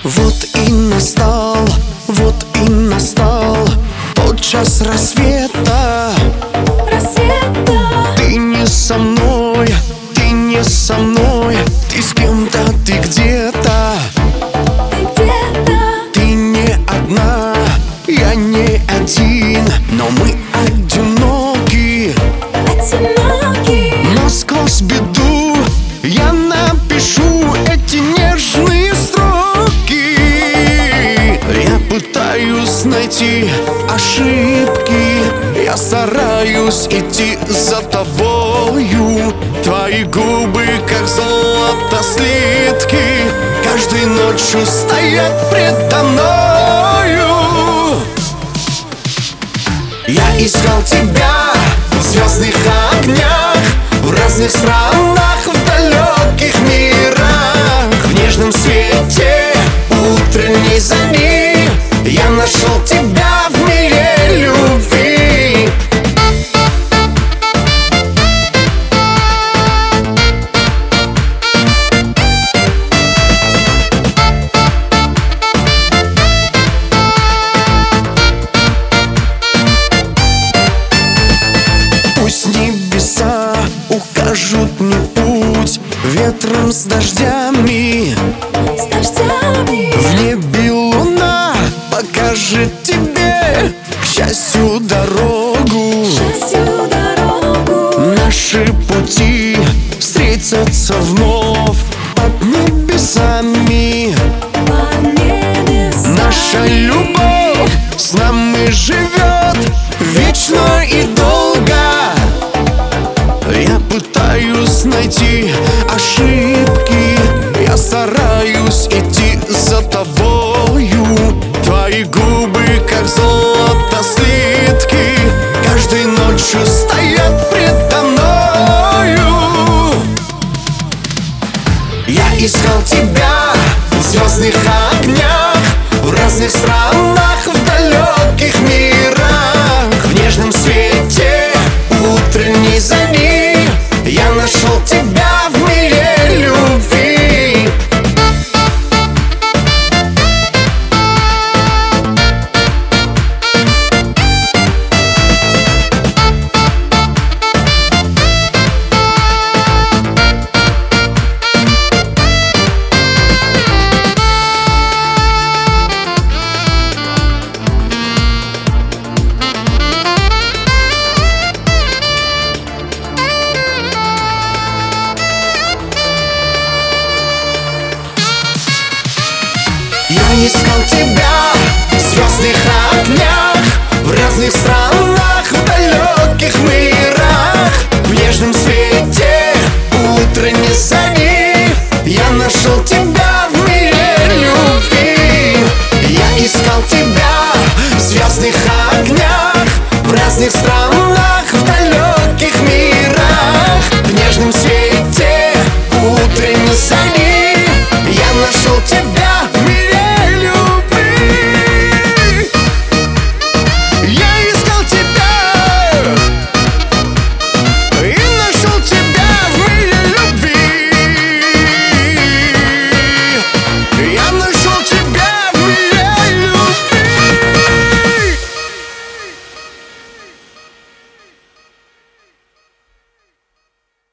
Вот и настал тот час рассвета. Ты не со мной, ты не со мной, ты с кем-то, ты где-то. Ты не одна, я не один, но мы одиноки. Но сквозь беду я напишу эти нежные строки. Я пытаюсь найти ошибки, я стараюсь идти за тобою. Твои губы, как золото слитки, каждой ночью стоят предо мною. Я искал тебя в звездных огнях, в разных странах, в далеких мирах. В нежном свете утренней зари я нашел тебя в мире любви. Пусть небеса укажут мне путь ветром с дождями. В небе луна покажет тебе к счастью дорогу. Наши пути встретятся вновь под небесами. Наша любовь с нами живет вечно и долго. Я пытаюсь найти ошибки, я стараюсь идти за тобою. Твои губы, как золото слитки, каждой ночью стоят предо мною. Я искал тебя в звездных огнях, в разных странах, в далеких мирах. В нежном свете утренней зари я нашел тебя в мире любви. Я искал тебя в звездных огнях, в разных странах, в далеких мирах. В нежном свете утренней зари я нашел тебя в мире любви. Я искал тебя в звездных огнях, в разных странах, в